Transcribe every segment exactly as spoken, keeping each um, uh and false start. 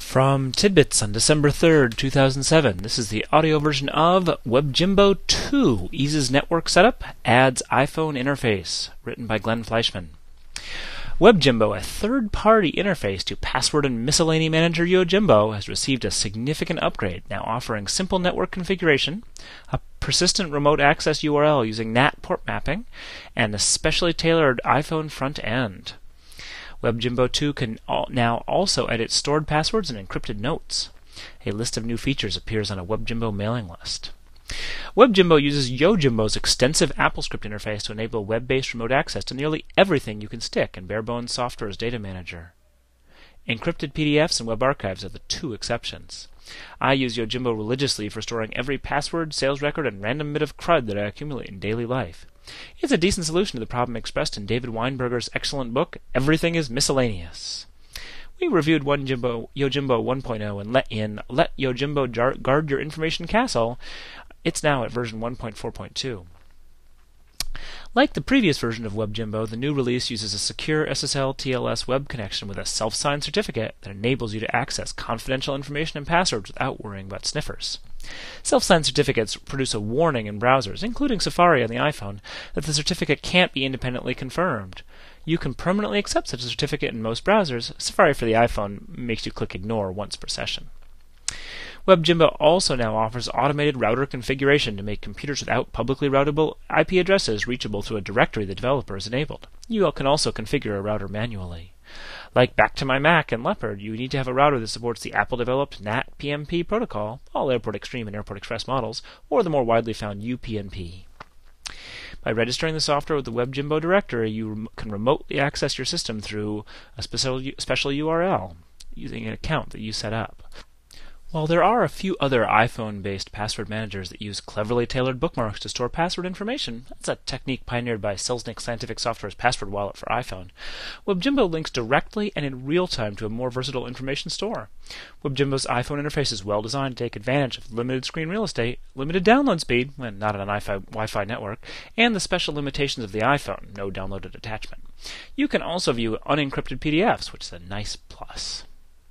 From Tidbits on December third, two thousand seven, this is the audio version of WebJimbo two, eases network setup, adds iPhone interface, written by Glenn Fleischman. WebJimbo, a third-party interface to password and miscellany manager Yojimbo, has received a significant upgrade, now offering simple network configuration, a persistent remote access U R L using N A T port mapping, and a specially tailored iPhone front end. WebJimbo two can al- now also edit stored passwords and encrypted notes. A list of new features appears on a WebJimbo mailing list. WebJimbo uses Yojimbo's extensive AppleScript interface to enable web-based remote access to nearly everything you can stick in bare-bones software's data manager. Encrypted P D Fs and web archives are the two exceptions. I use Yojimbo religiously for storing every password, sales record, and random bit of crud that I accumulate in daily life. It's a decent solution to the problem expressed in David Weinberger's excellent book, Everything is Miscellaneous. We reviewed one Jimbo, Yojimbo one point oh and let in Let Yojimbo jar- Guard Your Information Castle. It's now at version one point four point two. Like the previous version of WebJimbo, the new release uses a secure S S L T L S web connection with a self-signed certificate that enables you to access confidential information and passwords without worrying about sniffers. Self-signed certificates produce a warning in browsers, including Safari on the iPhone, that the certificate can't be independently confirmed. You can permanently accept such a certificate in most browsers. Safari for the iPhone makes you click Ignore once per session. WebJimbo also now offers automated router configuration to make computers without publicly routable I P addresses reachable through a directory the developer has enabled. You can also configure a router manually. Like Back to My Mac and Leopard, you need to have a router that supports the Apple-developed N A T P M P protocol, all Airport Extreme and Airport Express models, or the more widely found U P n P. By registering the software with the WebJimbo directory, you rem- can remotely access your system through a special, special U R L using an account that you set up. While there are a few other iPhone-based password managers that use cleverly tailored bookmarks to store password information, that's a technique pioneered by Selznick Scientific Software's Password Wallet for iPhone, WebJimbo links directly and in real time to a more versatile information store. WebJimbo's iPhone interface is well designed to take advantage of limited screen real estate, limited download speed, when not on an Wi-Fi network, and the special limitations of the iPhone, no downloaded attachment. You can also view unencrypted P D Fs, which is a nice plus.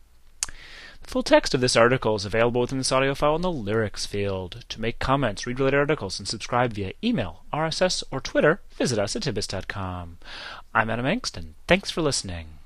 The full text of this article is available within this audio file in the lyrics field. To make comments, read related articles, and subscribe via email, R S S, or Twitter, visit us at tidbits dot com. I'm Adam Engst, and thanks for listening.